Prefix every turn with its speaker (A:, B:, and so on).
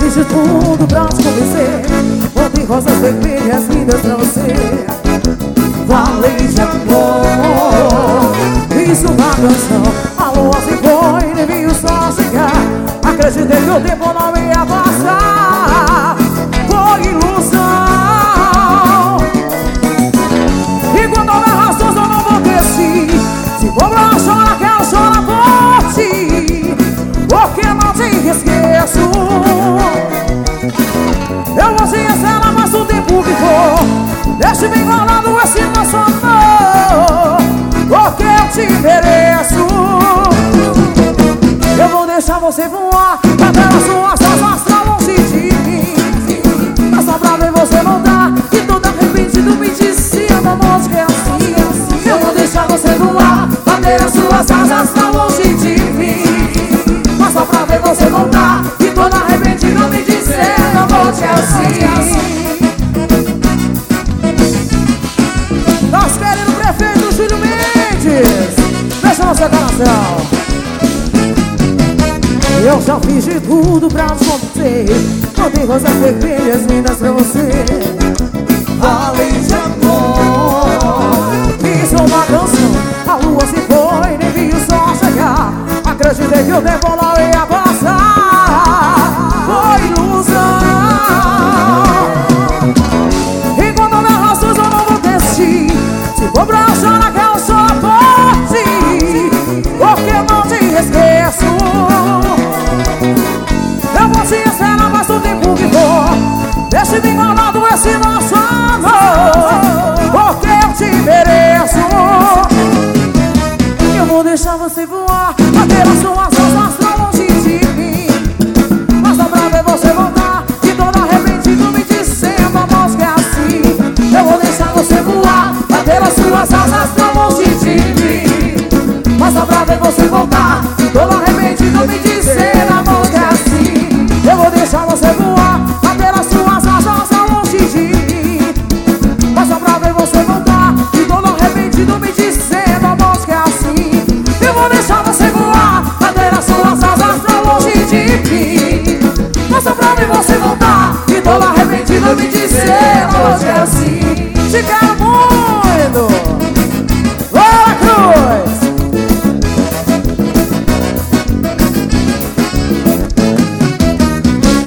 A: fiz de tudo pra te convencer. Botei rosas vermelhas lindas pra você. Falei de amor, fiz uma canção. A lua se foi, nem vi o sol chegar. Acreditei que o tempo não ia passar. Foi ilusão. E quando houver razões eu não vou descer. Se for pra chorar, quero chorar por ti, porque não te esqueço. Eu vou te esperar mais o tempo que for. Deixe-me guardado esse nosso amor, porque eu te mereço. Eu vou deixar você voar até as suas asas pra longe de mim. Mas só pra ver você voltar, e todo arrependido me dizia da morte que é assim, assim. Eu vou deixar você voar até as suas asas pra longe de mim. Mas só pra ver você voltar, e todo arrependido me dizia da morte é assim, assim. Nosso querido prefeito Júlio Mendes, deixa no seu coração. Eu já fiz de tudo pra te convencer. Botei rosas vermelhas lindas pra você.